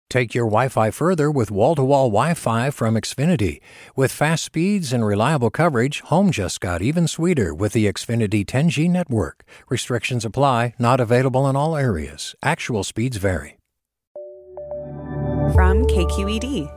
Take your Wi-Fi further with wall-to-wall Wi-Fi from Xfinity. With fast speeds and reliable coverage, home just got even sweeter with the Xfinity 10G network. Restrictions apply, not available in all areas. Actual speeds vary. From KQED.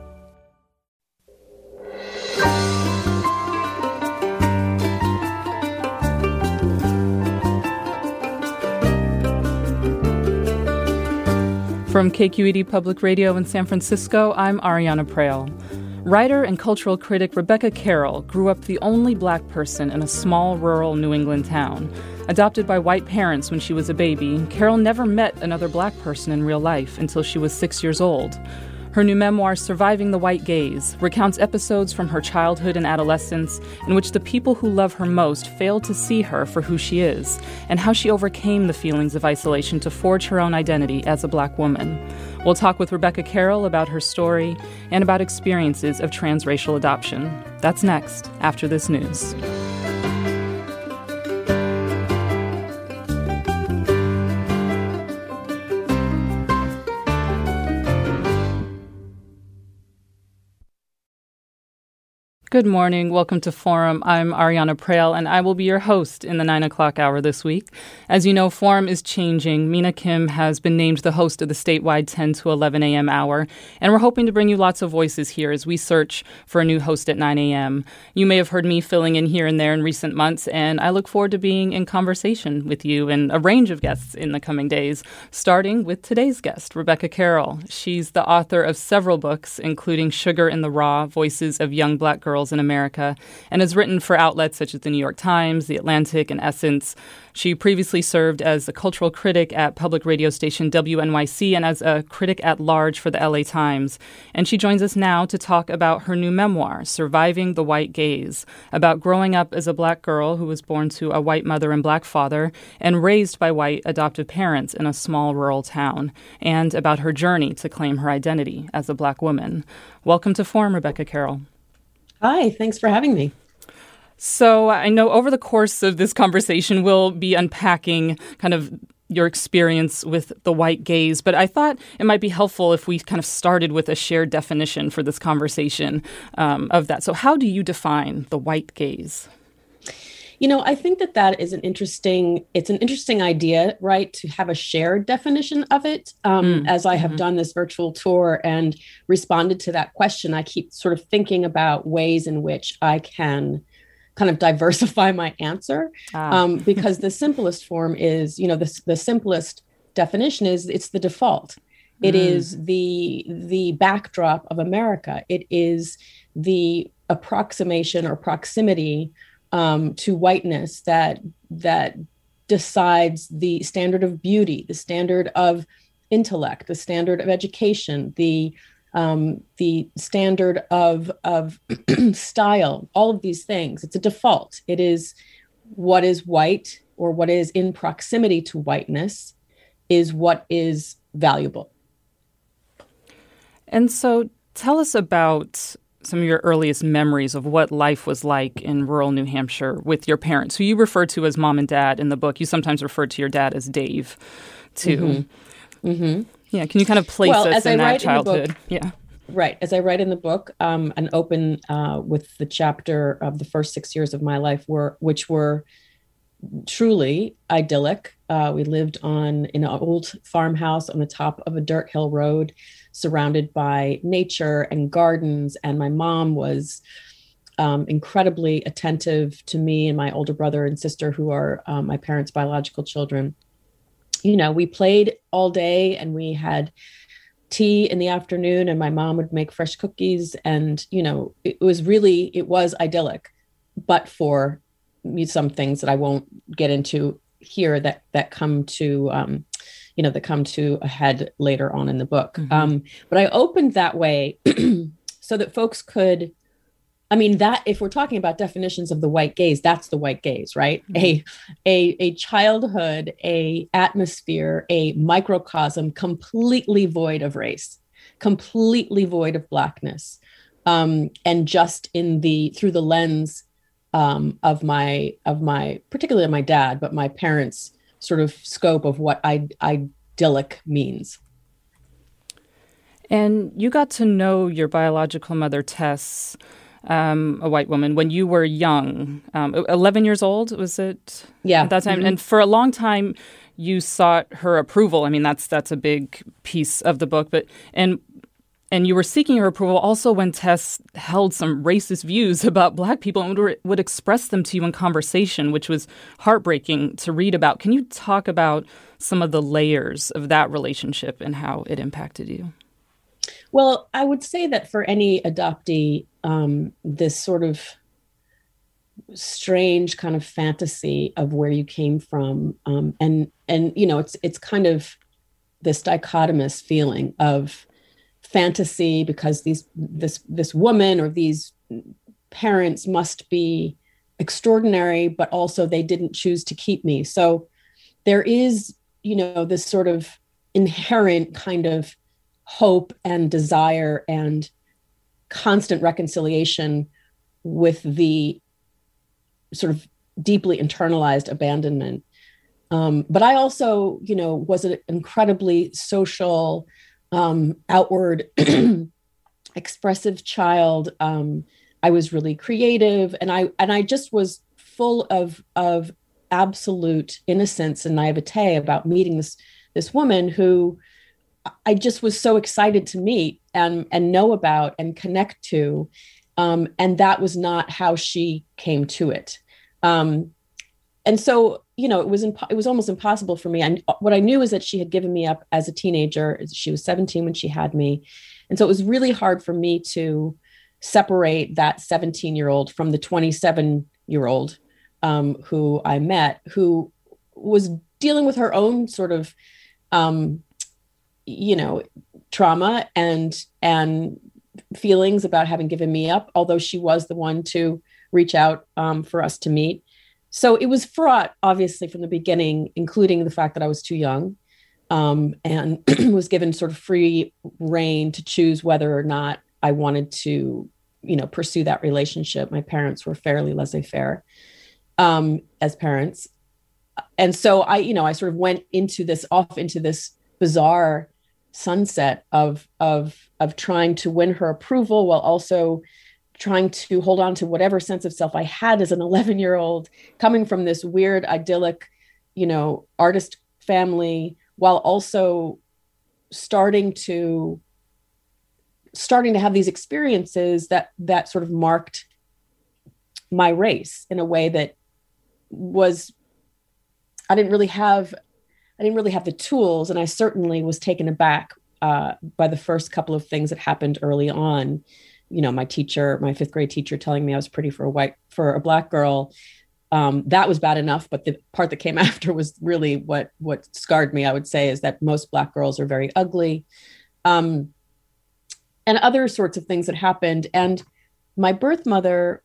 From KQED Public Radio in San Francisco, I'm Ariana Proehl. Writer and cultural critic Rebecca Carroll grew up the only black person in a small rural New England town. Adopted by white parents when she was a baby, Carroll never met another black person in real life until she was 6 years old. Her new memoir, Surviving the White Gaze, recounts episodes from her childhood and adolescence in which the people who love her most fail to see her for who she is, and how she overcame the feelings of isolation to forge her own identity as a black woman. We'll talk with Rebecca Carroll about her story and about experiences of transracial adoption. That's next, after this news. Good morning. Welcome to Forum. I'm Ariana Proehl, and I will be your host in the 9 o'clock hour this week. As you know, Forum is changing. Mina Kim has been named the host of the statewide 10 to 11 a.m. hour, and we're hoping to bring you lots of voices here as we search for a new host at 9 a.m. You may have heard me filling in here and there in recent months, and I look forward to being in conversation with you and a range of guests in the coming days, starting with today's guest, Rebecca Carroll. She's the author of several books, including Sugar in the Raw, Voices of Young Black Girls in America, and has written for outlets such as the New York Times, The Atlantic, and Essence. She previously served as a cultural critic at public radio station WNYC and as a critic at large for the LA Times. And she joins us now to talk about her new memoir, Surviving the White Gaze, about growing up as a black girl who was born to a white mother and black father and raised by white adoptive parents in a small rural town, and about her journey to claim her identity as a black woman. Welcome to Forum, Rebecca Carroll. Hi, thanks for having me. So I know over the course of this conversation, we'll be unpacking kind of your experience with the white gaze, but I thought it might be helpful if we kind of started with a shared definition for this conversation of that. So how do you define the white gaze? You know, I think that is an interesting idea, right, to have a shared definition of it. As I have done this virtual tour and responded to that question, I keep sort of thinking about ways in which I can kind of diversify my answer, because the simplest form is, the simplest definition is it's the default. It is the backdrop of America. It is the approximation or proximity to whiteness that decides the standard of beauty, the standard of intellect, the standard of education, the standard of style, all of these things. It's a default. It is what is white or what is in proximity to whiteness is what is valuable. And so tell us about some of your earliest memories of what life was like in rural New Hampshire with your parents, who you refer to as mom and dad in the book. You sometimes refer to your dad as Dave, too. Yeah, can you kind of place us in that childhood? Right. As I write in the book, and open with the chapter of the first 6 years of my life, which were truly idyllic. We lived in an old farmhouse on the top of a dirt hill road, surrounded by nature and gardens. And my mom was incredibly attentive to me and my older brother and sister, who are my parents' biological children. You know, we played all day and we had tea in the afternoon, and my mom would make fresh cookies. And, it was idyllic, but for some things that I won't get into here that come to a head later on in the book. But I opened that way so that folks could, that if we're talking about definitions of the white gaze, that's the white gaze, right? A childhood, a atmosphere, a microcosm completely void of race, completely void of blackness, and just through the lens of my particularly my dad, but my parents' sort of scope of what idyllic means. And you got to know your biological mother, Tess, a white woman, when you were young, 11 years old, was it? Yeah. At that time. Mm-hmm. And for a long time, you sought her approval. I mean, that's a big piece of the book. And you were seeking her approval also when Tess held some racist views about Black people and would express them to you in conversation, which was heartbreaking to read about. Can you talk about some of the layers of that relationship and how it impacted you? Well, I would say that for any adoptee, this sort of strange kind of fantasy of where you came from, and it's kind of this dichotomous feeling of fantasy because this woman or these parents must be extraordinary, but also they didn't choose to keep me. So there is, this sort of inherent kind of hope and desire and constant reconciliation with the sort of deeply internalized abandonment. But I also, was an incredibly social, outward, expressive child. I was really creative, and I just was full of absolute innocence and naivete about meeting this woman who I just was so excited to meet and know about and connect to. And that was not how she came to it. And so, it was almost impossible for me. And what I knew is that she had given me up as a teenager. She was 17 when she had me. And so it was really hard for me to separate that 17-year-old from the 27-year-old who I met, who was dealing with her own sort of, trauma and feelings about having given me up, although she was the one to reach out for us to meet. So it was fraught, obviously, from the beginning, including the fact that I was too young and was given sort of free rein to choose whether or not I wanted to, pursue that relationship. My parents were fairly laissez-faire as parents. And so I sort of went into this bizarre sunset of trying to win her approval while also trying to hold on to whatever sense of self I had as an 11-year-old, coming from this weird, idyllic, artist family, while also starting to have these experiences that sort of marked my race in a way that was, I didn't really have the tools. And I certainly was taken aback by the first couple of things that happened early on. My fifth grade teacher telling me I was pretty for a Black girl. That was bad enough. But the part that came after was really what scarred me, I would say, is that most Black girls are very ugly. And other sorts of things that happened. And my birth mother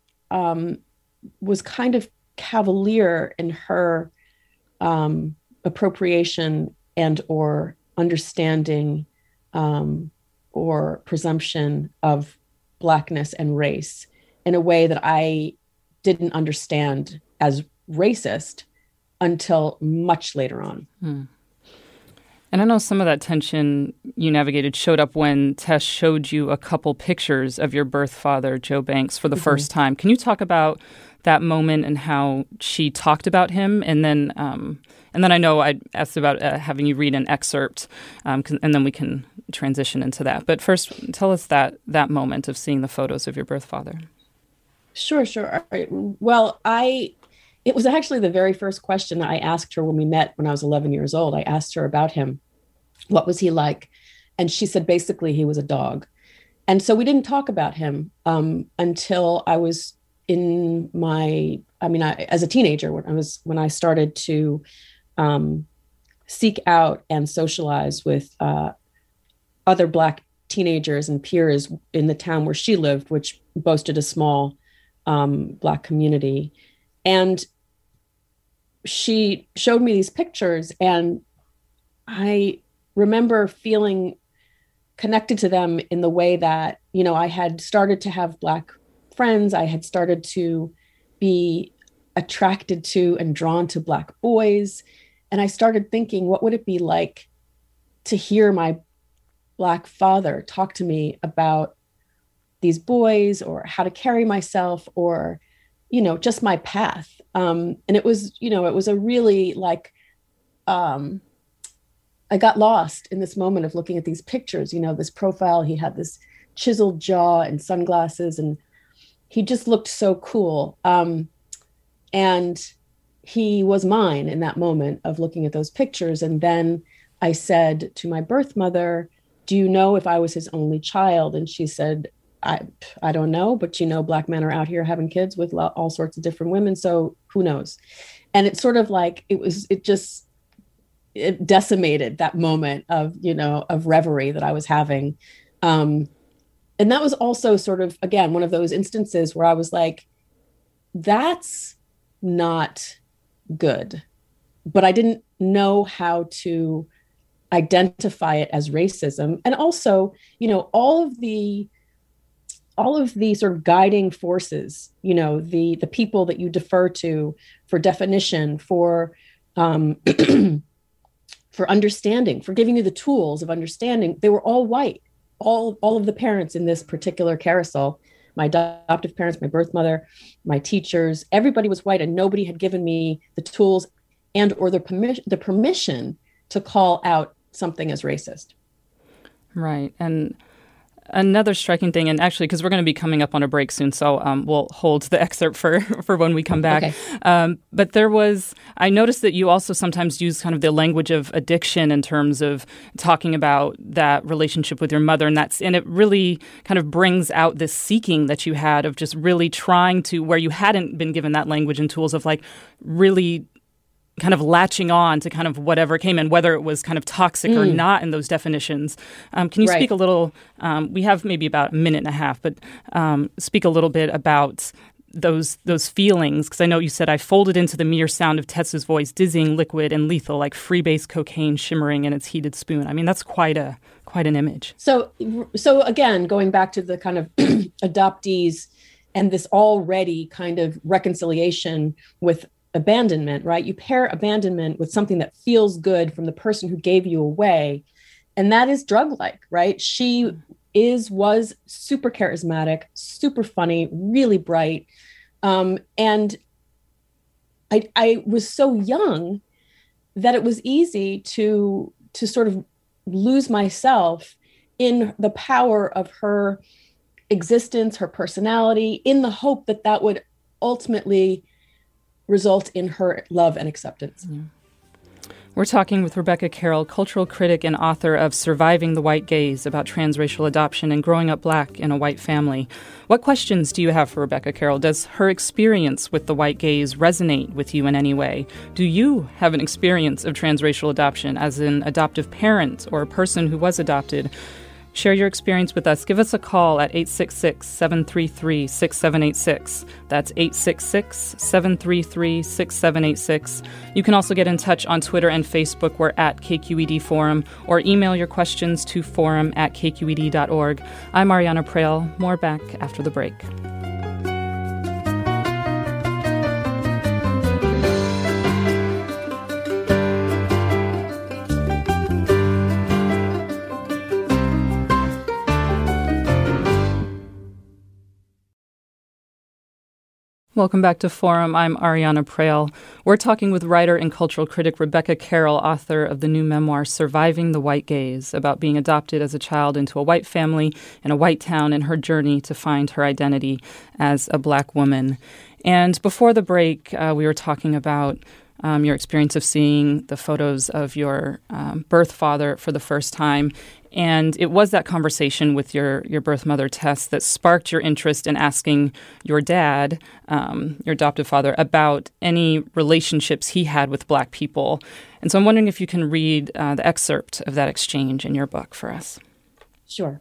was kind of cavalier in her appropriation and or understanding or presumption of Blackness and race in a way that I didn't understand as racist until much later on. And I know some of that tension you navigated showed up when Tess showed you a couple pictures of your birth father, Joe Banks, for the first time. Can you talk about that moment and how she talked about him? And then I know I asked about having you read an excerpt, and then we can transition into that. But first, tell us that moment of seeing the photos of your birth father. Sure. All right. Well, it was actually the very first question I asked her when we met when I was 11 years old. I asked her about him. What was he like? And she said, basically, he was a dog. And so we didn't talk about him until I was in as a teenager, when I started to seek out and socialize with other Black teenagers and peers in the town where she lived, which boasted a small Black community. And she showed me these pictures, and I remember feeling connected to them in the way that, I had started to have Black friends. I had started to be attracted to and drawn to Black boys. And I started thinking, what would it be like to hear my Black father talk to me about these boys or how to carry myself or, just my path. And it was a really like, I got lost in this moment of looking at these pictures, this profile. He had this chiseled jaw and sunglasses, and he just looked so cool. And he was mine in that moment of looking at those pictures. And then I said to my birth mother, do you know if I was his only child? And she said, I don't know, but Black men are out here having kids with all sorts of different women. So who knows? And it's sort of like, it decimated that moment of reverie that I was having. And that was also sort of, again, one of those instances where I was like, that's not good. But I didn't know how to identify it as racism. And also, all of the sort of guiding forces, the people that you defer to for definition, for for understanding, for giving you the tools of understanding, they were all white. All of the parents in this particular carousel, my adoptive parents, my birth mother, my teachers, everybody was white, and nobody had given me the tools and or the permission to call out something as racist. Right. And another striking thing, and actually, because we're going to be coming up on a break soon, so we'll hold the excerpt for when we come back. Okay. But I noticed that you also sometimes use kind of the language of addiction in terms of talking about that relationship with your mother, and it really kind of brings out this seeking that you had of just really trying to, where you hadn't been given that language and tools of like really kind of latching on to kind of whatever came in, whether it was kind of toxic or not in those definitions. Can you speak a little, we have maybe about a minute and a half, but speak a little bit about those feelings, because I know you said, I folded into the mere sound of Tessa's voice, dizzying, liquid, and lethal, like freebase cocaine shimmering in its heated spoon. I mean, that's quite an image. So again, going back to the kind of adoptees and this already kind of reconciliation with abandonment, right? You pair abandonment with something that feels good from the person who gave you away. And that is drug-like, right? She was super charismatic, super funny, really bright. And I was so young that it was easy to sort of lose myself in the power of her existence, her personality, in the hope that that would ultimately result in her love and acceptance. Yeah. We're talking with Rebecca Carroll, cultural critic and author of Surviving the White Gaze, about transracial adoption and growing up Black in a white family. What questions do you have for Rebecca Carroll? Does her experience with the white gaze resonate with you in any way? Do you have an experience of transracial adoption as an adoptive parent or a person who was adopted? Share your experience with us. Give us a call at 866-733-6786. That's 866-733-6786. You can also get in touch on Twitter and Facebook. We're at KQED Forum, or email your questions to forum@kqed.org. I'm Ariana Prale. More back after the break. Welcome back to Forum. I'm Ariana Prale. We're talking with writer and cultural critic Rebecca Carroll, author of the new memoir, Surviving the White Gaze, about being adopted as a child into a white family in a white town and her journey to find her identity as a Black woman. And before the break, we were talking about your experience of seeing the photos of your birth father for the first time. And it was that conversation with your birth mother, Tess, that sparked your interest in asking your dad, your adoptive father, about any relationships he had with Black people. And so I'm wondering if you can read the excerpt of that exchange in your book for us. Sure.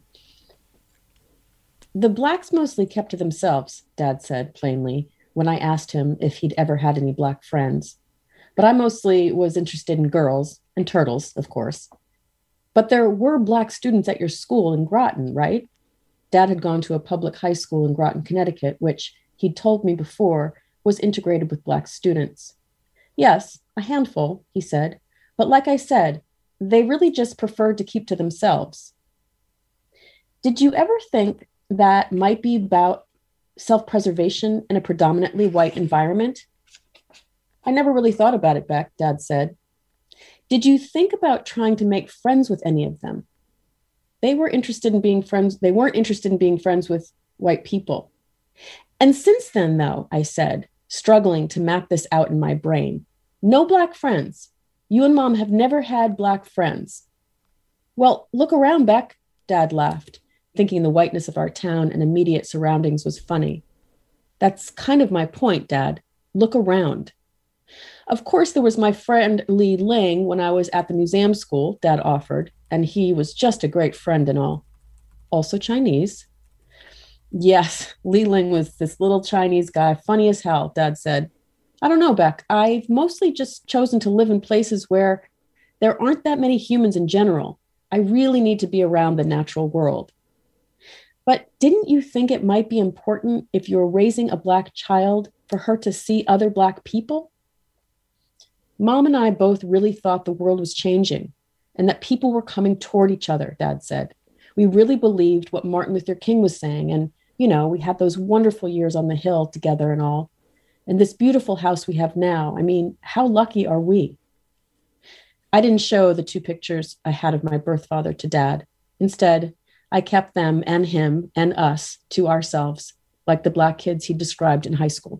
The Blacks mostly kept to themselves, Dad said plainly, when I asked him if he'd ever had any Black friends. But I mostly was interested in girls and turtles, of course. But there were Black students at your school in Groton, right? Dad had gone to a public high school in Groton, Connecticut, which he'd told me before was integrated with Black students. Yes, a handful, he said. But like I said, they really just preferred to keep to themselves. Did you ever think that might be about self-preservation in a predominantly white environment? I never really thought about it, Beck, Dad said. Did you think about trying to make friends with any of them? They were interested in being friends. They weren't interested in being friends with white people. And since then, though, I said, struggling to map this out in my brain, no Black friends. You and Mom have never had Black friends. Well, look around, Beck, Dad laughed, thinking the whiteness of our town and immediate surroundings was funny. That's kind of my point, Dad. Look around. Of course, there was my friend Li Ling when I was at the museum school, Dad offered, and he was just a great friend and all. Also Chinese. Yes, Li Ling was this little Chinese guy, funny as hell, Dad said. I don't know, Beck. I've mostly just chosen to live in places where there aren't that many humans in general. I really need to be around the natural world. But didn't you think it might be important if you were raising a Black child for her to see other Black people? Mom and I both really thought the world was changing and that people were coming toward each other, Dad said. We really believed what Martin Luther King was saying. And, you know, we had those wonderful years on the Hill together and all. And this beautiful house we have now. I mean, how lucky are we? I didn't show the 2 pictures I had of my birth father to Dad. Instead, I kept them and him and us to ourselves, like the Black kids he described in high school.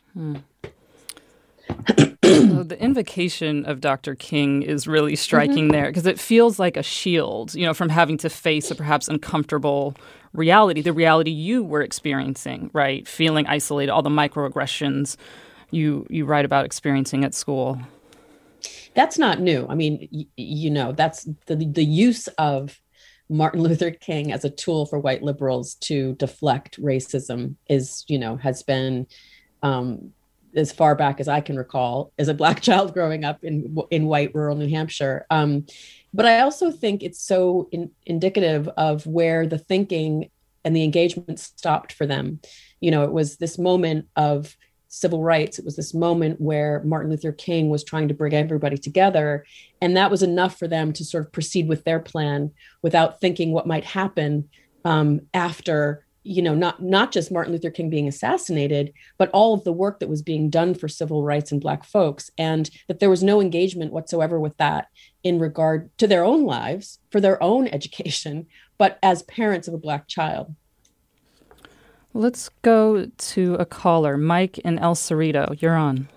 So the invocation of Dr. King is really striking there because it feels like a shield, you know, from having to face a perhaps uncomfortable reality, the reality you were experiencing, right? Feeling isolated, all the microaggressions you write about experiencing at school. That's not new. I mean, you know, that's the use of Martin Luther King as a tool for white liberals to deflect racism is, you know, has been as far back as I can recall as a Black child growing up in white rural New Hampshire. But I also think it's so indicative of where the thinking and the engagement stopped for them. You know, it was this moment of civil rights. It was this moment where Martin Luther King was trying to bring everybody together. And that was enough for them to sort of proceed with their plan without thinking what might happen after, you know, not just Martin Luther King being assassinated, but all of the work that was being done for civil rights and Black folks, and that there was no engagement whatsoever with that in regard to their own lives, for their own education, but as parents of a Black child. Let's go to a caller, Mike in El Cerrito. You're on.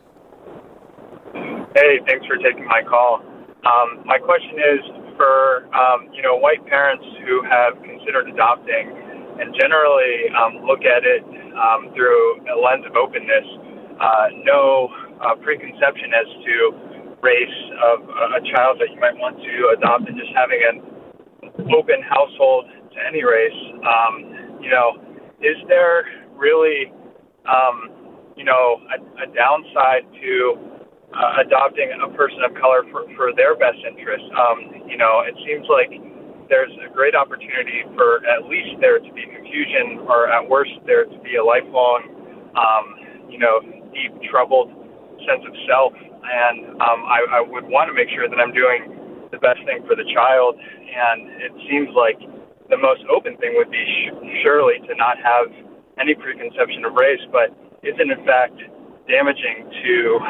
Hey, thanks for taking my call. My question is for, white parents who have considered adopting and generally look at it through a lens of openness, no preconception as to race of a child that you might want to adopt, and just having an open household to any race. Is there really, a downside to adopting a person of color for their best interest? It seems like there's a great opportunity for at least there to be confusion, or at worst there to be a lifelong, deep troubled sense of self. And I would want to make sure that I'm doing the best thing for the child. And it seems like the most open thing would be surely to not have any preconception of race, but isn't in fact damaging to,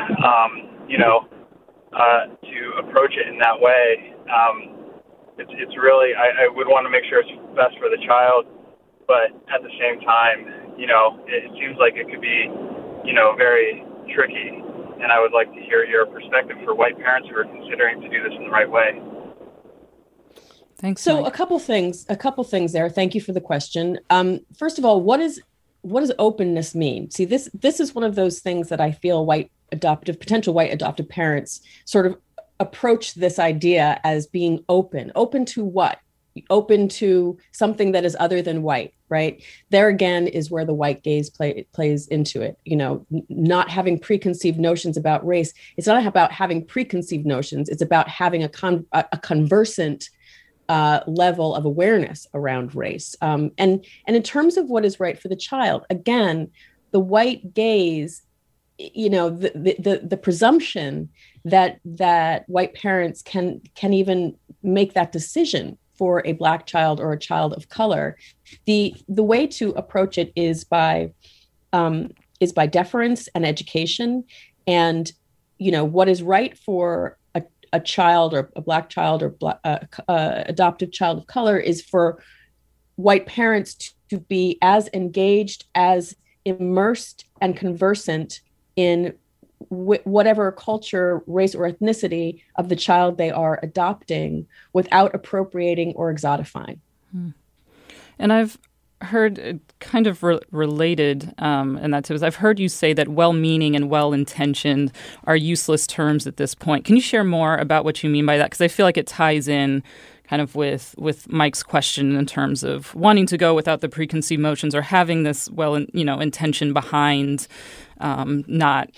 to approach it in that way. It's really, I would want to make sure it's best for the child, but at the same time, it seems like it could be, very tricky. And I would like to hear your perspective for white parents who are considering to do this in the right way. Thanks. So Mike. a couple things there. Thank you for the question. First of all, what does openness mean? See, this is one of those things that I feel potential white adoptive parents sort of approach this idea as being open. Open to what? Open to something that is other than white, right? There again is where the white gaze plays into it. Not having preconceived notions about race. It's not about having preconceived notions. It's about having a conversant level of awareness around race. And in terms of what is right for the child, again, the white gaze, the presumption that white parents can even make that decision for a Black child or a child of color, the way to approach it is by deference and education. And, what is right for a child or a Black child or adoptive child of color is for white parents to be as engaged, as immersed and conversant in whatever culture, race, or ethnicity of the child they are adopting without appropriating or exotifying. And I've heard kind of related, and that is, I've heard you say that well-meaning and well-intentioned are useless terms at this point. Can you share more about what you mean by that? Because I feel like it ties in kind of with Mike's question in terms of wanting to go without the preconceived notions or having this intention behind, not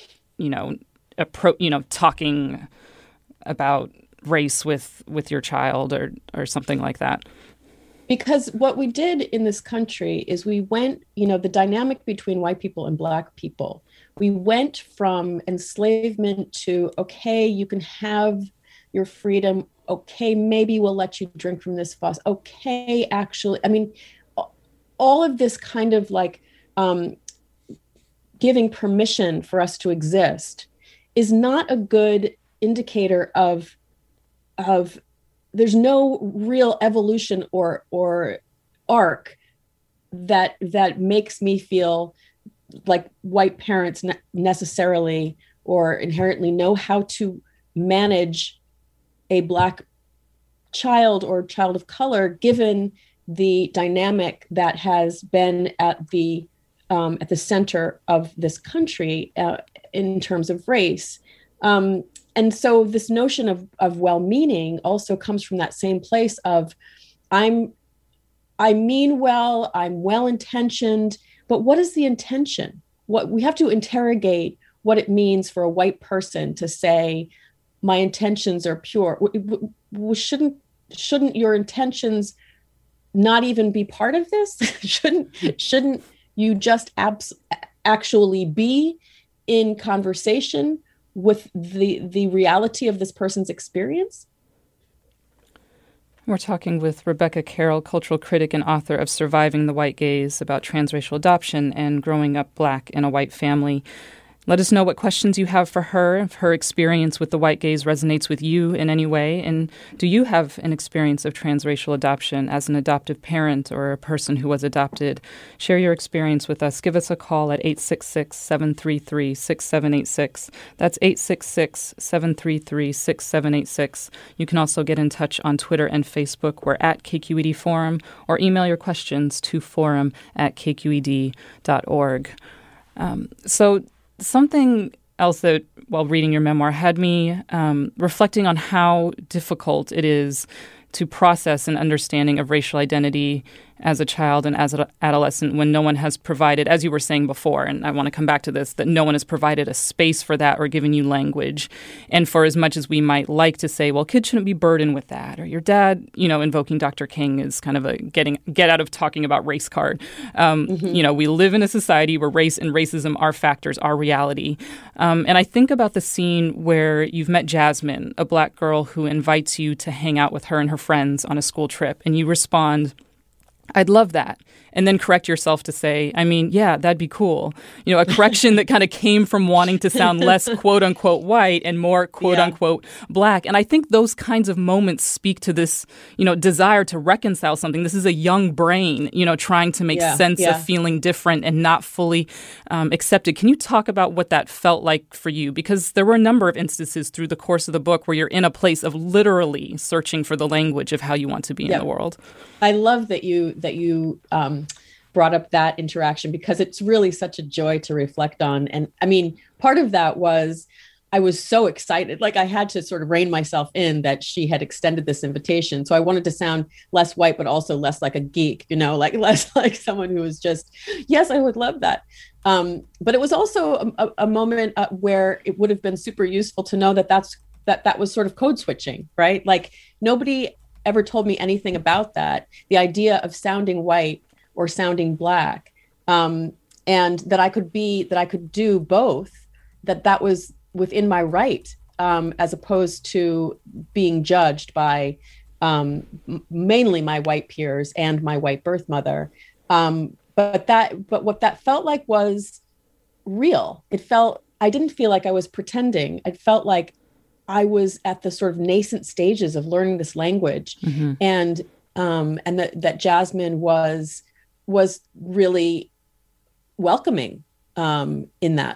talking about race with your child or something like that. Because what we did in this country is we went, the dynamic between white people and Black people, we went from enslavement to, okay, you can have your freedom. Okay, maybe we'll let you drink from this faucet. Okay, actually, all of this kind of like giving permission for us to exist is not a good indicator of there's no real evolution or arc that makes me feel like white parents necessarily or inherently know how to manage a Black child or child of color, given the dynamic that has been at the center of this country in terms of race. And so this notion of well-meaning also comes from that same place of I mean well, I'm well-intentioned, but what is the intention? What we have to interrogate what it means for a white person to say, my intentions are pure. Shouldn't your intentions not even be part of this? Shouldn't you just actually be in conversation with the reality of this person's experience? We're talking with Rebecca Carroll, cultural critic and author of Surviving the White Gaze, about transracial adoption and growing up Black in a white family. Let us know what questions you have for her, if her experience with the white gaze resonates with you in any way, and do you have an experience of transracial adoption as an adoptive parent or a person who was adopted? Share your experience with us. Give us a call at 866-733-6786. That's 866-733-6786. You can also get in touch on Twitter and Facebook. We're at KQED Forum, or email your questions to forum@kqed.org. So something else that, while reading your memoir, had me reflecting on how difficult it is to process an understanding of racial identity as a child and as an adolescent when no one has provided, as you were saying before, and I want to come back to this, that no one has provided a space for that or given you language. And for as much as we might like to say, well, kids shouldn't be burdened with that, or your dad, invoking Dr. King is kind of a get out of talking about race card. We live in a society where race and racism are factors, are reality. And I think about the scene where you've met Jasmine, a Black girl who invites you to hang out with her and her friends on a school trip, and you respond, I'd love that. And then correct yourself to say, yeah, that'd be cool. A correction that kind of came from wanting to sound less quote unquote white and more quote unquote Black. And I think those kinds of moments speak to this, desire to reconcile something. This is a young brain, trying to make sense of feeling different and not fully accepted. Can you talk about what that felt like for you? Because there were a number of instances through the course of the book where you're in a place of literally searching for the language of how you want to be in the world. I love that you brought up that interaction, because it's really such a joy to reflect on. And part of that was I was so excited. Like, I had to sort of rein myself in that she had extended this invitation. So I wanted to sound less white, but also less like a geek, like less like someone who was just, yes, I would love that. But it was also a moment where it would have been super useful to know that was sort of code switching, right? Like, nobody ever told me anything about that. The idea of sounding white or sounding Black, and that I could do both, that was within my right, as opposed to being judged by mainly my white peers and my white birth mother. But what that felt like was real. I didn't feel like I was pretending. It felt like I was at the sort of nascent stages of learning this language, mm-hmm. and that Jasmine was really welcoming in that.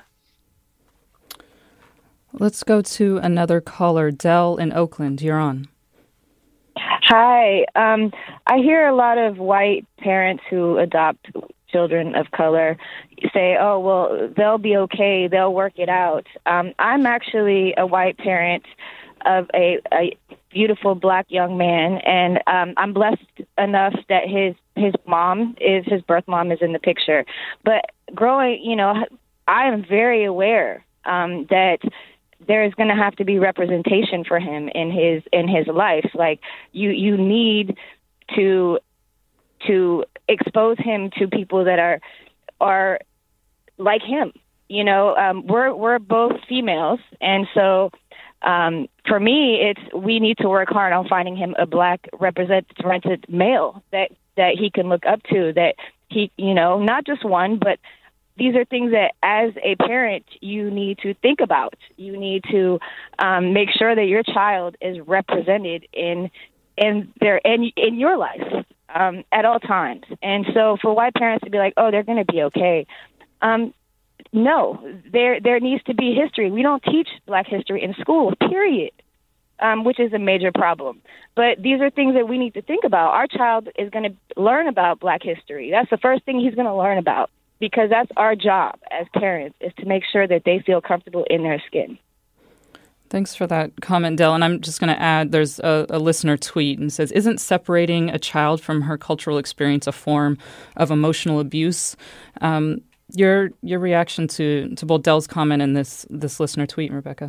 Let's go to another caller, Dell in Oakland. You're on. Hi. I hear a lot of white parents who adopt children of color say, oh, well, they'll be okay. They'll work it out. I'm actually a white parent of a beautiful Black young man, and I'm blessed enough that his birth mom is in the picture. But growing, I am very aware that there is going to have to be representation for him in his life. Like you need to expose him to people that are like him. We're both females, and so for me, we need to work hard on finding him a Black represented male that he can look up to. That he, not just one, but these are things that, as a parent, you need to think about. You need to make sure that your child is represented in your life at all times. And so, for white parents to be like, "Oh, they're going to be okay," no, there needs to be history. We don't teach Black history in school, period, which is a major problem. But these are things that we need to think about. Our child is going to learn about Black history. That's the first thing he's going to learn about, because that's our job as parents, is to make sure that they feel comfortable in their skin. Thanks for that comment, Dell. And I'm just going to add, there's a listener tweet and says, isn't separating a child from her cultural experience a form of emotional abuse? Your reaction to both Dell's comment and this listener tweet, Rebecca?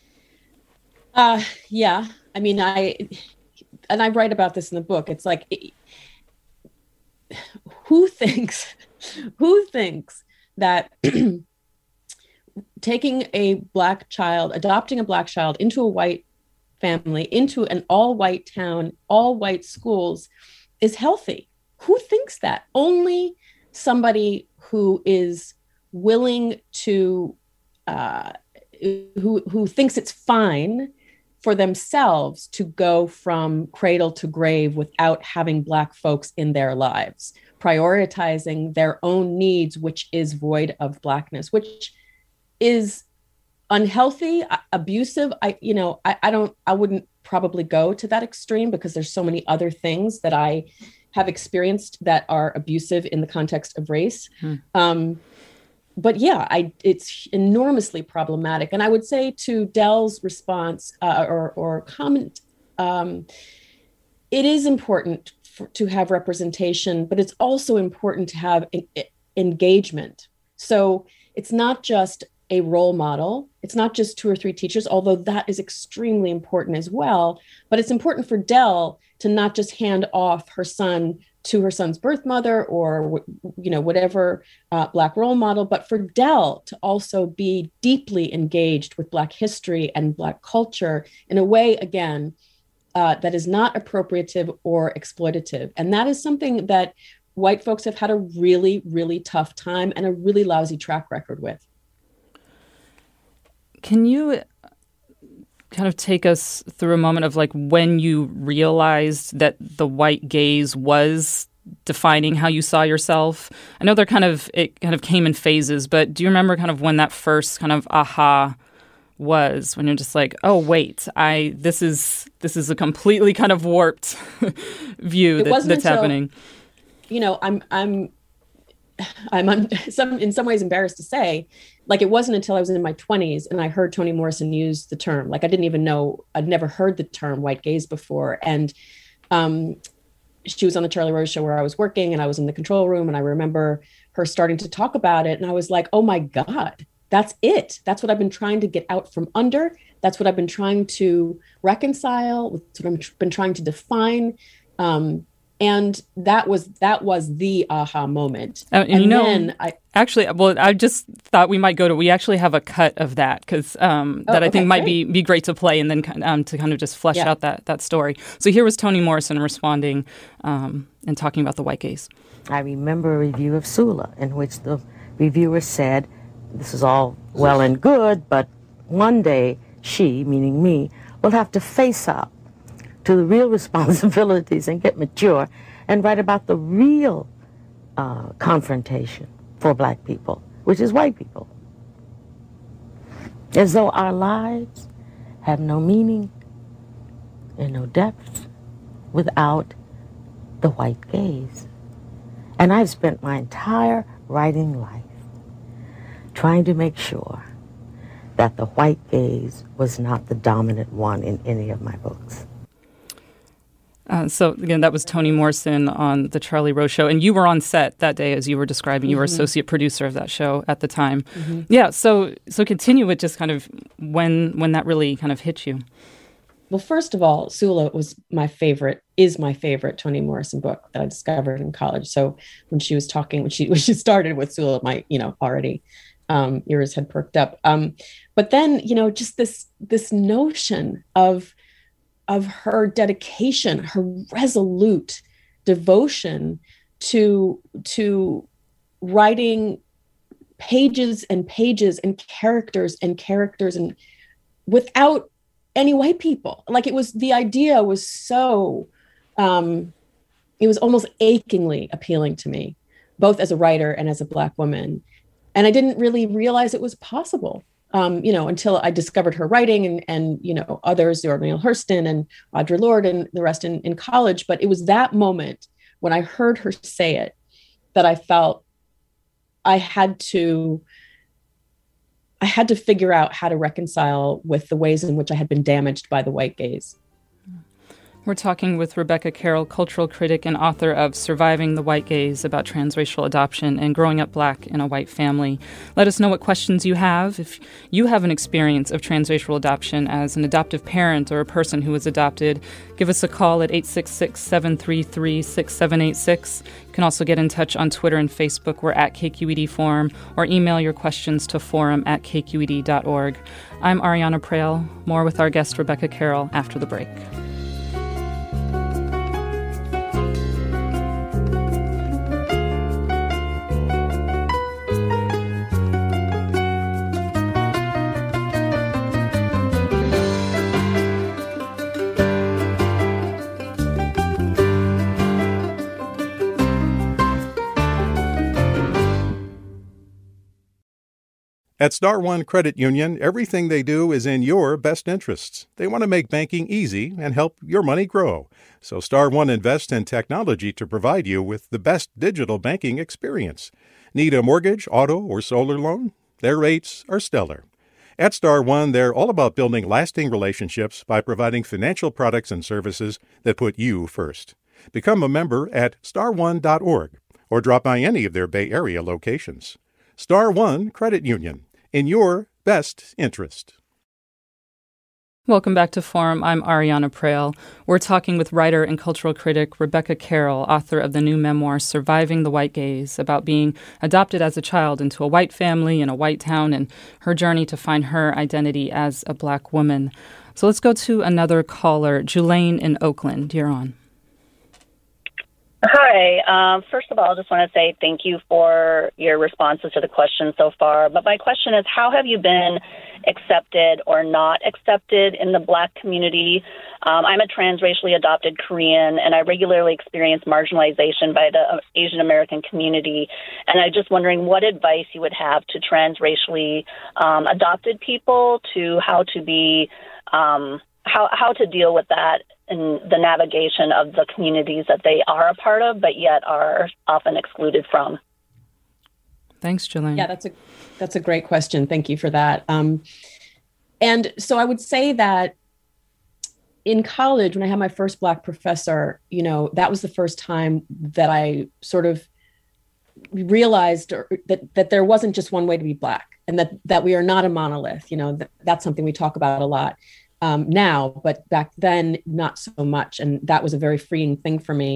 Yeah. I mean, I write about this in the book. It's like, who thinks that taking adopting a Black child into a white family, into an all-white town, all-white schools is healthy? Who thinks that? Only somebody who is willing to, who thinks it's fine for themselves to go from cradle to grave without having Black folks in their lives, prioritizing their own needs, which is void of Blackness, which is unhealthy, abusive. I wouldn't probably go to that extreme, because there's so many other things that I have experienced that are abusive in the context of race. But yeah, it's enormously problematic. And I would say to Dell's response or comment, it is important to have representation, but it's also important to have engagement. So it's not just a role model. It's not just 2 or 3 teachers, although that is extremely important as well. But it's important for Dell to not just hand off her son to her son's birth mother or, whatever Black role model, but for Dell to also be deeply engaged with Black history and Black culture in a way, again, that is not appropriative or exploitative. And that is something that white folks have had a really, really tough time and a really lousy track record with. Can you kind of take us through a moment of like when you realized that the white gaze was defining how you saw yourself? I know it kind of came in phases, but do you remember kind of when that first kind of aha was, when you're just like, oh wait, this is a completely kind of warped view that's happening? I'm in some ways embarrassed to say, like, it wasn't until I was in my 20s and I heard Toni Morrison use the term. Like, I didn't even know, I'd never heard the term white gaze before. And she was on the Charlie Rose show where I was working, and I was in the control room, and I remember her starting to talk about it. And I was like, oh my God, that's it. That's what I've been trying to get out from under. That's what I've been trying to reconcile. That's what I've been trying to define. And that was the aha moment. And then I just thought we might we actually have a cut of that because I think might be great to play and then to kind of just flesh out that story. So here was Toni Morrison responding and talking about the white gaze. I remember a review of Sula in which the reviewer said, this is all well and good, but one day she, meaning me, will have to face up to the real responsibilities and get mature and write about the real confrontation for black people, which is white people. As though our lives have no meaning and no depth without the white gaze. And I've spent my entire writing life trying to make sure that the white gaze was not the dominant one in any of my books. So again, that was Toni Morrison on the Charlie Rose Show, and you were on set that day, as you were describing. You were associate producer of that show at the time. Mm-hmm. Yeah. So continue with just kind of when that really kind of hit you. Well, first of all, Sula is my favorite Toni Morrison book that I discovered in college. So when she was talking, when she started with Sula, my already ears had perked up. But then just this notion of her dedication, her resolute devotion to writing pages and pages and characters and without any white people. Like the idea was so, it was almost achingly appealing to me, both as a writer and as a Black woman. And I didn't really realize it was possible. Until I discovered her writing and others, Zora Neale Hurston and Audre Lorde and the rest in college. But it was that moment when I heard her say it that I felt I had to figure out how to reconcile with the ways in which I had been damaged by the white gaze. We're talking with Rebecca Carroll, cultural critic and author of Surviving the White Gaze, about transracial adoption and growing up Black in a white family. Let us know what questions you have. If you have an experience of transracial adoption as an adoptive parent or a person who was adopted, give us a call at 866-733-6786. You can also get in touch on Twitter and Facebook. We're at KQED Forum, or email your questions to forum@kqed.org. I'm Ariana Proehl. More with our guest Rebecca Carroll after the break. At Star One Credit Union, everything they do is in your best interests. They want to make banking easy and help your money grow. So Star One invests in technology to provide you with the best digital banking experience. Need a mortgage, auto, or solar loan? Their rates are stellar. At Star One, they're all about building lasting relationships by providing financial products and services that put you first. Become a member at starone.org or drop by any of their Bay Area locations. Star One Credit Union, in your best interest. Welcome back to Forum. I'm Ariana Proehl. We're talking with writer and cultural critic Rebecca Carroll, author of the new memoir Surviving the White Gaze, about being adopted as a child into a white family in a white town and her journey to find her identity as a Black woman. So let's go to another caller, Julaine in Oakland. You're on. Hi. First of all, I just want to say thank you for your responses to the questions so far. But my question is, how have you been accepted or not accepted in the Black community? I'm a transracially adopted Korean, and I regularly experience marginalization by the Asian American community. And I'm just wondering what advice you would have to transracially adopted people to how to be, how to deal with that in the navigation of the communities that they are a part of, but yet are often excluded from. Thanks, Julaine. Yeah, that's a great question. Thank you for that. And so I would say that in college, when I had my first Black professor, that was the first time that I sort of realized that there wasn't just one way to be Black, and that we are not a monolith. That's something we talk about a lot now, but back then, not so much. And that was a very freeing thing for me.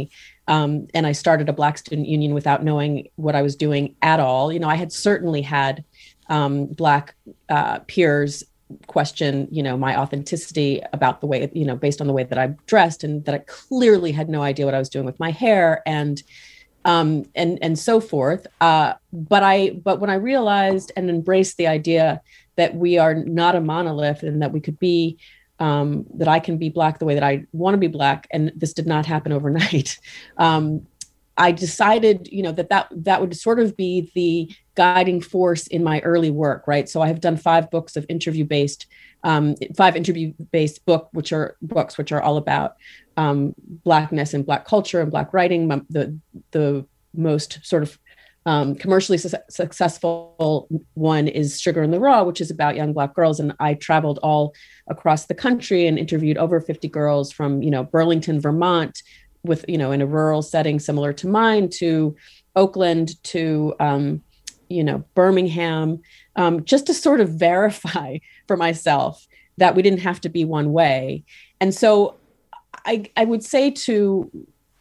And I started a Black Student Union without knowing what I was doing at all. I had certainly had Black peers question, my authenticity about the way, based on the way that I dressed, and that I clearly had no idea what I was doing with my hair and so forth. But when I realized and embraced the idea that we are not a monolith and that we could be, that I can be Black the way that I want to be Black, and this did not happen overnight. I decided, that would sort of be the guiding force in my early work, right? So I have done 5 books of interview-based books, which are all about Blackness and Black culture and Black writing. The most sort of commercially successful one is Sugar in the Raw, which is about young Black girls. And I traveled all across the country and interviewed over 50 girls from, Burlington, Vermont, with, in a rural setting similar to mine, to Oakland, to, Birmingham, just to sort of verify for myself that we didn't have to be one way. And so I would say to,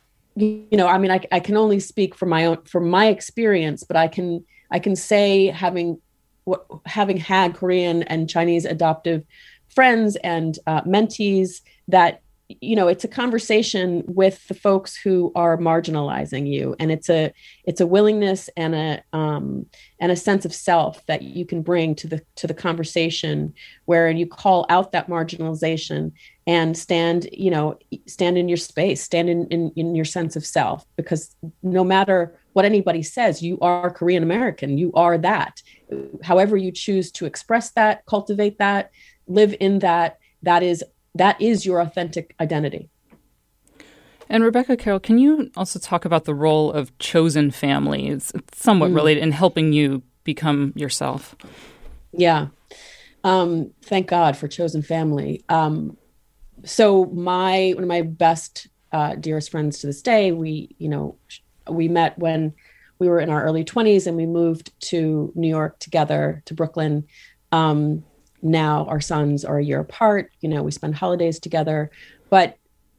I can only speak from my experience, but I can say having had Korean and Chinese adoptive friends and mentees, that it's a conversation with the folks who are marginalizing you, and it's a willingness and a sense of self that you can bring to the conversation, where you call out that marginalization and stand in your space, stand in your sense of self, because no matter what anybody says, you are Korean American, you are that. However you choose to express that, cultivate that, live in that is your authentic identity. And Rebecca Carroll, can you also talk about the role of chosen family? It's somewhat related in helping you become yourself. Yeah. Thank God for chosen family. So one of my best, dearest friends to this day, we met when we were in our early 20s, and we moved to New York together, to Brooklyn. Now our sons are a year apart, we spend holidays together, but,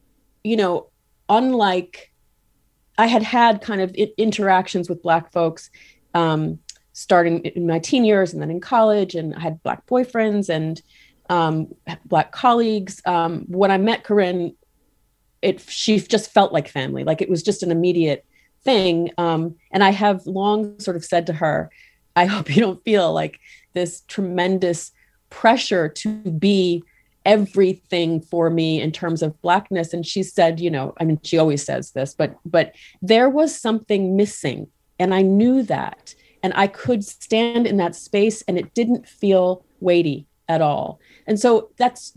unlike I had kind of interactions with Black folks, starting in my teen years and then in college, and I had Black boyfriends and Black colleagues. When I met Corinne, she just felt like family, like it was just an immediate thing. And I have long sort of said to her, I hope you don't feel like this tremendous pressure to be everything for me in terms of Blackness. And she said, she always says this, but there was something missing, and I knew that, and I could stand in that space, and it didn't feel weighty at all. And so that's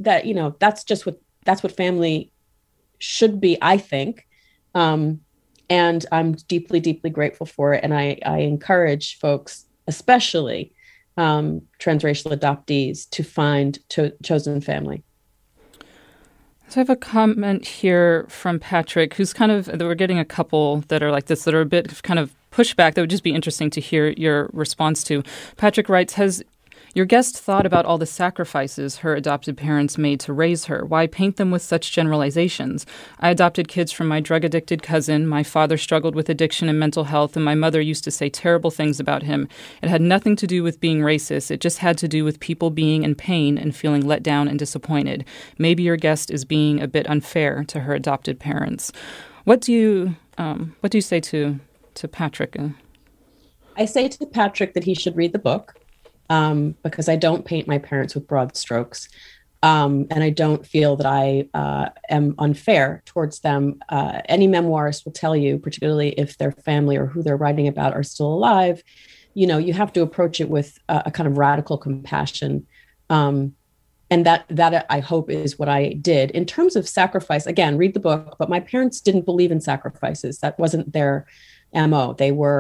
what family should be, I think. And I'm deeply, deeply grateful for it. And I encourage folks, especially transracial adoptees, to find chosen family. So I have a comment here from Patrick, who's we're getting a couple that are like this, that are a bit kind of pushback that would just be interesting to hear your response to. Patrick writes, has your guest thought about all the sacrifices her adopted parents made to raise her? Why paint them with such generalizations? I adopted kids from my drug-addicted cousin. My father struggled with addiction and mental health, and my mother used to say terrible things about him. It had nothing to do with being racist. It just had to do with people being in pain and feeling let down and disappointed. Maybe your guest is being a bit unfair to her adopted parents. What do you say to Patrick? I say to Patrick that he should read the book. Because I don't paint my parents with broad strokes. And I don't feel that I am unfair towards them. Any memoirist will tell you, particularly if their family or who they're writing about are still alive, you have to approach it with a kind of radical compassion. And that I hope is what I did. In terms of sacrifice, again, read the book, but my parents didn't believe in sacrifices. That wasn't their MO.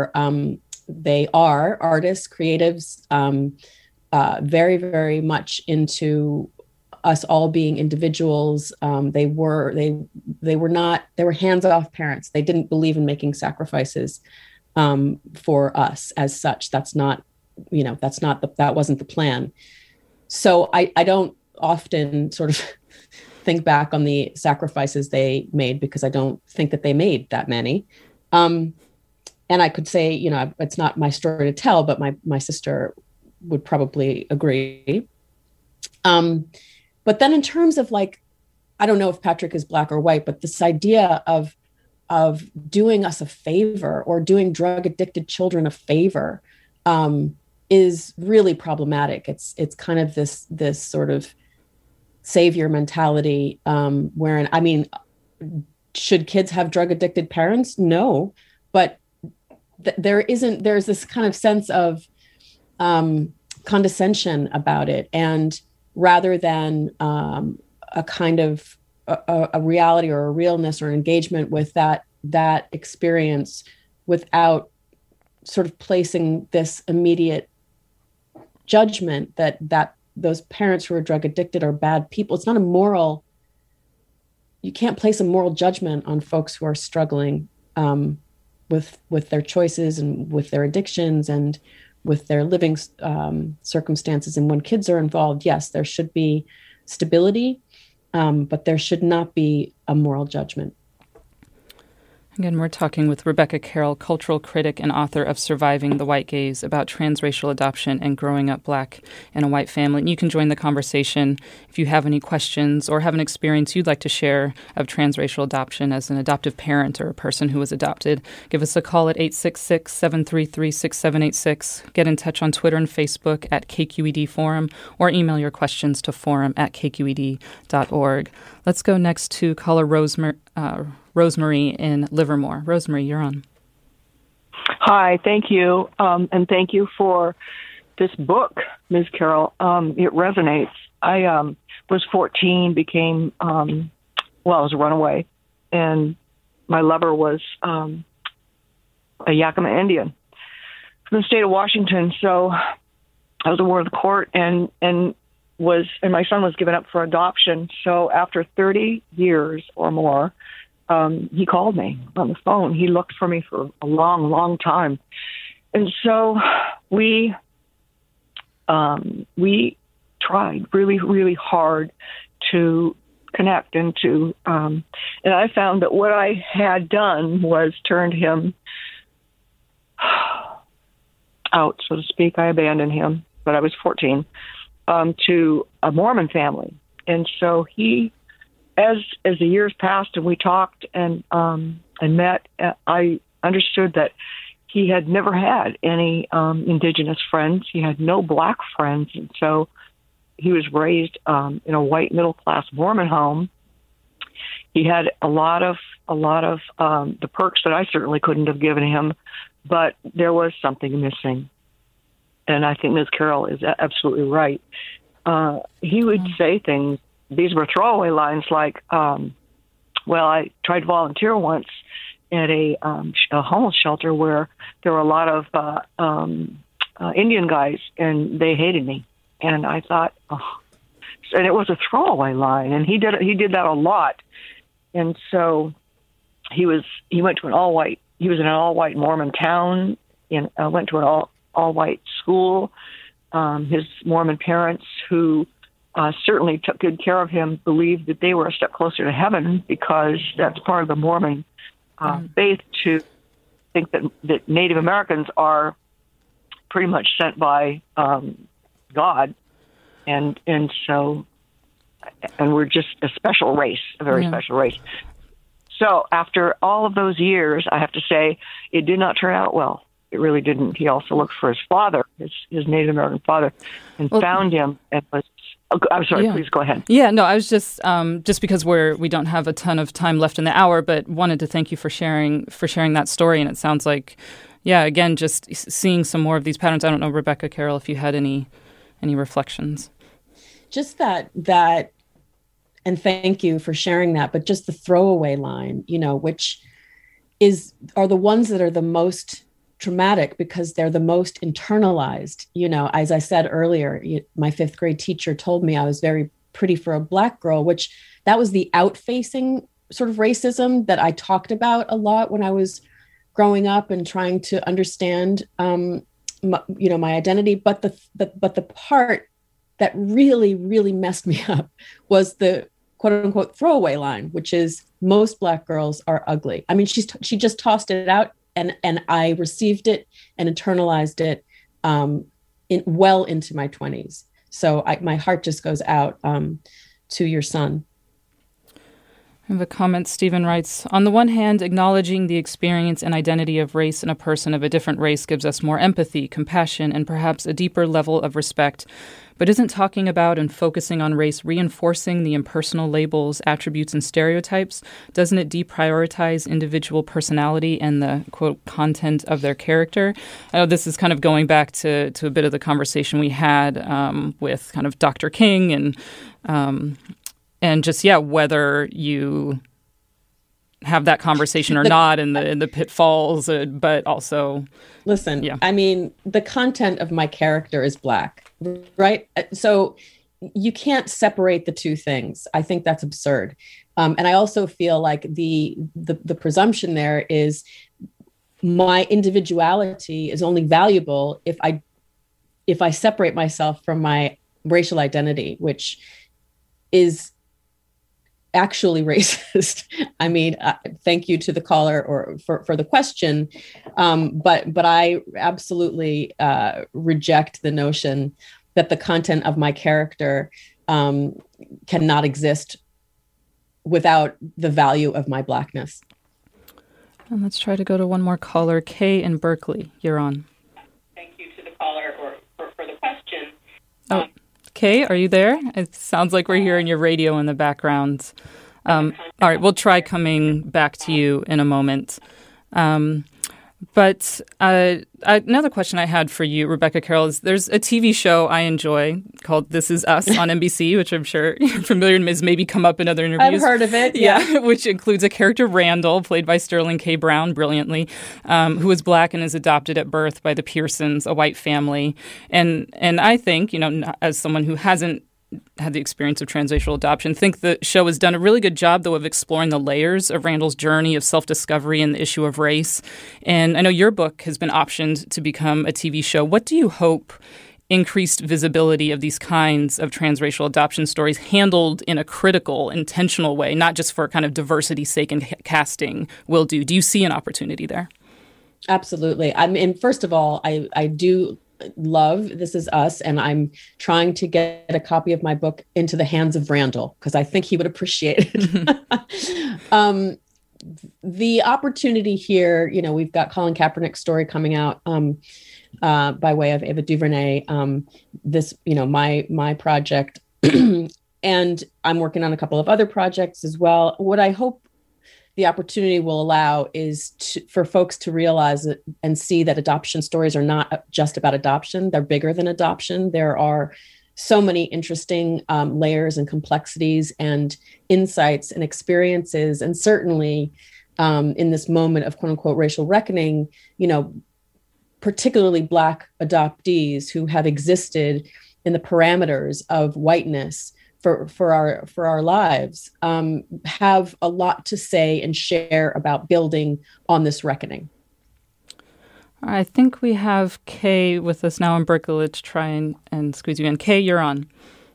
They are artists, creatives, very, very much into us all being individuals. They were hands-off parents. They didn't believe in making sacrifices for us as such. That wasn't the plan. So I don't often sort of think back on the sacrifices they made, because I don't think that they made that many. And I could say, it's not my story to tell, but my sister would probably agree. But then in terms of I don't know if Patrick is black or white, but this idea of doing us a favor or doing drug addicted children a favor is really problematic. It's kind of this sort of savior mentality, wherein, I mean, should kids have drug addicted parents? No, but there's this kind of sense of condescension about it. And rather than a kind of a reality or a realness or engagement with that experience, without sort of placing this immediate judgment that those parents who are drug addicted are bad people. It's not you can't place a moral judgment on folks who are struggling with their choices and with their addictions and with their living circumstances. And when kids are involved, yes, there should be stability, but there should not be a moral judgment. Again, we're talking with Rebecca Carroll, cultural critic and author of Surviving the White Gaze, about transracial adoption and growing up black in a white family. And you can join the conversation if you have any questions or have an experience you'd like to share of transracial adoption as an adoptive parent or a person who was adopted. Give us a call at 866-733-6786. Get in touch on Twitter and Facebook at KQED Forum, or email your questions to forum@kqed.org. Let's go next to caller Rosemary in Livermore. Rosemary, you're on. Hi, thank you. And thank you for this book, Ms. Carroll. It resonates. I was 14, became, I was a runaway, and my lover was a Yakima Indian from the state of Washington. So I was awarded the court and my son was given up for adoption. So after 30 years or more, he called me on the phone. He looked for me for a long, long time. And so we tried really, really hard to connect and and I found that what I had done was turned him out, so to speak. I abandoned him, but I was 14, to a Mormon family. And so as the years passed and we talked and met, I understood that he had never had any indigenous friends. He had no black friends. And so he was raised in a white middle-class Mormon home. He had a lot of the perks that I certainly couldn't have given him, but there was something missing. And I think Ms. Carroll is absolutely right. He would say things. These were throwaway lines like, I tried to volunteer once at a homeless shelter where there were a lot of Indian guys, and they hated me. And I thought, and it was a throwaway line, and he did that a lot. And so he went to an all-white. He was in an all-white Mormon town, and went to an all-white school. His Mormon parents, who certainly took good care of him, believed that they were a step closer to heaven, because that's part of the Mormon faith, to think that Native Americans are pretty much sent by God, and we're just a special race, a very special race. So after all of those years, I have to say, it did not turn out well. It really didn't. He also looked for his father, his Native American father, and found him and was. I'm sorry, please go ahead. Yeah, no, I was just because we don't have a ton of time left in the hour, but wanted to thank you for sharing that story. And it sounds like, again, just seeing some more of these patterns. I don't know, Rebecca Carroll, if you had any reflections. Just that, and thank you for sharing that, but just the throwaway line, which are the ones that are the most traumatic, because they're the most internalized. As I said earlier, my 5th grade teacher told me I was very pretty for a black girl, which that was the out-facing sort of racism that I talked about a lot when I was growing up and trying to understand, my identity. But the part that really, really messed me up was the quote unquote throwaway line, which is most Black girls are ugly. I mean, she just tossed it out, and I received it and internalized it well into my 20s. So my heart just goes out to your son. I have a comment. Stephen writes, on the one hand, acknowledging the experience and identity of race in a person of a different race gives us more empathy, compassion, and perhaps a deeper level of respect. But isn't talking about and focusing on race reinforcing the impersonal labels, attributes, and stereotypes? Doesn't it deprioritize individual personality and the, quote, content of their character? I know this is kind of going back to a bit of the conversation we had with kind of Dr. King and just, whether you have that conversation or not in the pitfalls, but also... Listen, I mean, the content of my character is Black, right? So you can't separate the two things. I think that's absurd. And I also feel like the presumption there is my individuality is only valuable if I separate myself from my racial identity, which is actually racist. I mean, thank you to the caller or for the question, but I absolutely reject the notion that the content of my character cannot exist without the value of my Blackness. And let's try to go to one more caller. Kay in Berkeley, you're on. Thank you to the caller for the question. Kay, are you there? It sounds like we're hearing your radio in the background. All right, we'll try coming back to you in a moment. But another question I had for you, Rebecca Carroll, is there's a TV show I enjoy called This Is Us on NBC, which I'm sure you're familiar and has maybe come up in other interviews. I've heard of it, yeah. Which includes a character, Randall, played by Sterling K. Brown brilliantly, who is Black and is adopted at birth by the Pearsons, a white family. And I think, as someone who hasn't had the experience of transracial adoption, think the show has done a really good job, though, of exploring the layers of Randall's journey of self-discovery and the issue of race. And I know your book has been optioned to become a TV show. What do you hope increased visibility of these kinds of transracial adoption stories handled in a critical, intentional way, not just for kind of diversity's sake and casting, will do? Do you see an opportunity there? Absolutely. I mean, first of all, I do love This Is Us, and I'm trying to get a copy of my book into the hands of Randall because I think he would appreciate it. The opportunity here, we've got Colin Kaepernick's story coming out by way of Ava DuVernay. This, my project, and I'm working on a couple of other projects as well. What I hope the opportunity will allow is for folks to realize and see that adoption stories are not just about adoption. They're bigger than adoption. There are so many interesting layers and complexities and insights and experiences. And certainly in this moment of quote unquote racial reckoning, particularly Black adoptees who have existed in the parameters of whiteness for our lives, have a lot to say and share about building on this reckoning. I think we have Kay with us now in Berkeley. Let's try and squeeze you in. Kay, you're on.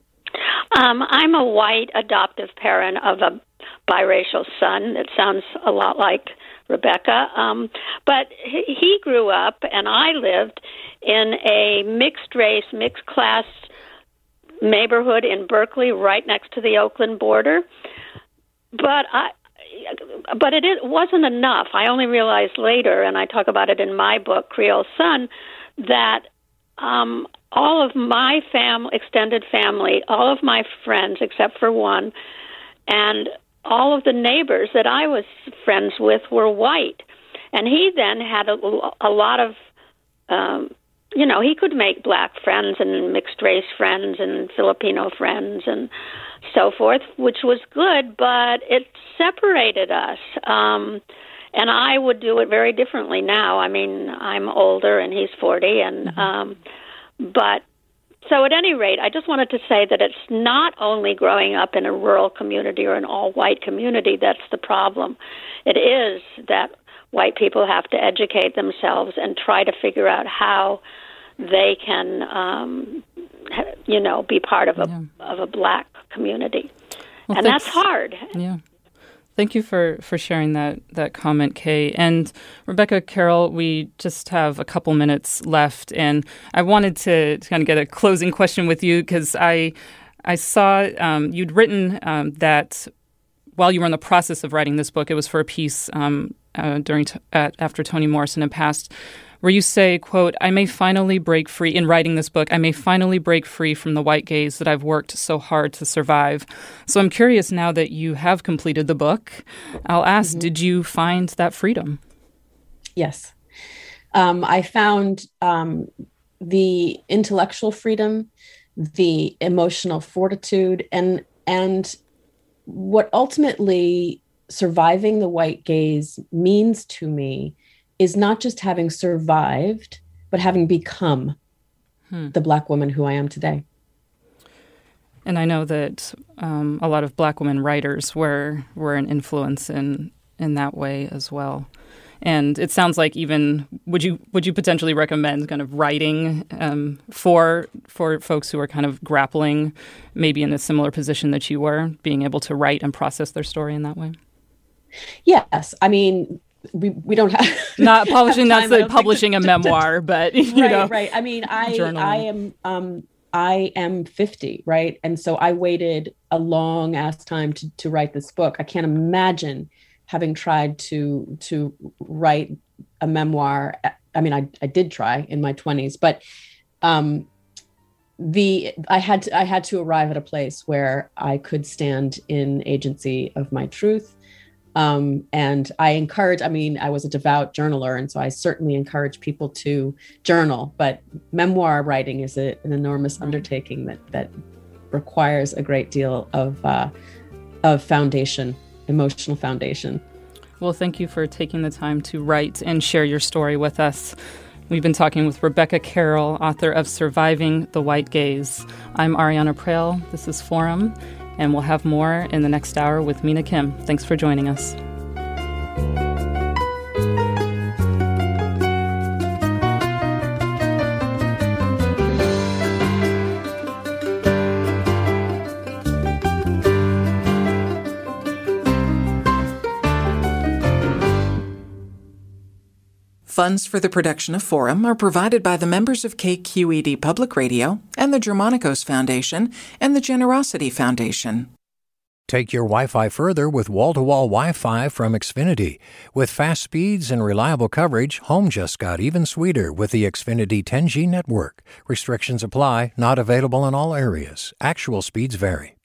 I'm a white adoptive parent of a biracial son. It sounds a lot like Rebecca. But he grew up, and I lived in a mixed race, mixed class neighborhood in Berkeley, right next to the Oakland border. But it wasn't enough. I only realized later, and I talk about it in my book, Creole Son, that all of my extended family, all of my friends except for one, and all of the neighbors that I was friends with were white. And he then had a lot of he could make Black friends and mixed race friends and Filipino friends and so forth, which was good, but it separated us. And I would do it very differently now. I mean, I'm older and he's 40, and but so at any rate, I just wanted to say that it's not only growing up in a rural community or an all-white community that's the problem. It is that white people have to educate themselves and try to figure out how they can, be part of a Black community. and that's hard. Yeah. Thank you for sharing that comment, Kay. And Rebecca Carroll, we just have a couple minutes left, and I wanted to kind of get a closing question with you because I saw you'd written that while you were in the process of writing this book, it was for a piece after Toni Morrison had passed, where you say, quote, "I may finally break free," in writing this book, "I may finally break free from the white gaze that I've worked so hard to survive." So I'm curious, now that you have completed the book, I'll ask, did you find that freedom? Yes. I found the intellectual freedom, the emotional fortitude, and what ultimately surviving the white gaze means to me is not just having survived, but having become the Black woman who I am today. And I know that a lot of Black women writers were an influence in that way as well. And it sounds like even would you potentially recommend kind of writing for folks who are kind of grappling maybe in a similar position that you were, being able to write and process their story in that way? Yes, I mean, we don't have not publishing. That's like publishing a memoir, but you know, right. I mean, I am 50, right, and so I waited a long ass time to write this book. I can't imagine having tried to write a memoir. I mean, I did try in my 20s, but I had to arrive at a place where I could stand in agency of my truth. And I was a devout journaler, and so I certainly encourage people to journal, but memoir writing is an enormous undertaking that requires a great deal of foundation, emotional foundation. Well, thank you for taking the time to write and share your story with us. We've been talking with Rebecca Carroll, author of Surviving the White Gaze. I'm Ariana Prale. This is Forum. And we'll have more in the next hour with Mina Kim. Thanks for joining us. Funds for the production of Forum are provided by the members of KQED Public Radio and the Germanicos Foundation and the Generosity Foundation. Take your Wi-Fi further with wall-to-wall Wi-Fi from Xfinity. With fast speeds and reliable coverage, home just got even sweeter with the Xfinity 10G network. Restrictions apply, not available in all areas. Actual speeds vary.